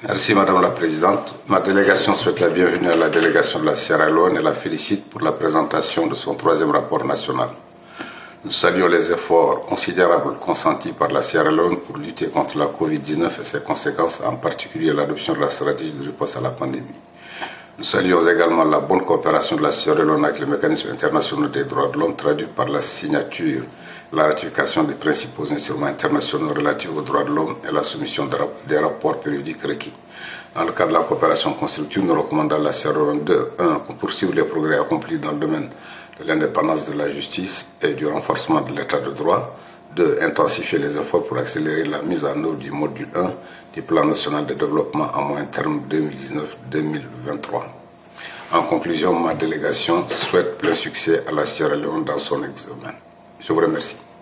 Merci Madame la Présidente. Ma délégation souhaite la bienvenue à la délégation de la Sierra Leone et la félicite pour la présentation de son troisième rapport national. Nous saluons les efforts considérables consentis par la Sierra Leone pour lutter contre la Covid-19 et ses conséquences, en particulier l'adoption de la stratégie de riposte à la pandémie. Nous saluons également la bonne coopération de la Sierra Leone avec les mécanismes internationaux des droits de l'homme traduits par la signature, la ratification des principaux instruments internationaux relatifs aux droits de l'homme et la soumission des rapports périodiques requis. Dans le cadre de la coopération constructive, nous recommandons à la Sierra Leone de 1. Poursuivre les progrès accomplis dans le domaine de l'indépendance de la justice et du renforcement de l'état de droit. 2. Intensifier les efforts pour accélérer la mise en œuvre du module 1 du plan national de développement à moyen terme 2019-2023. En conclusion, ma délégation souhaite plein succès à la Sierra Leone dans son examen. Je vous remercie.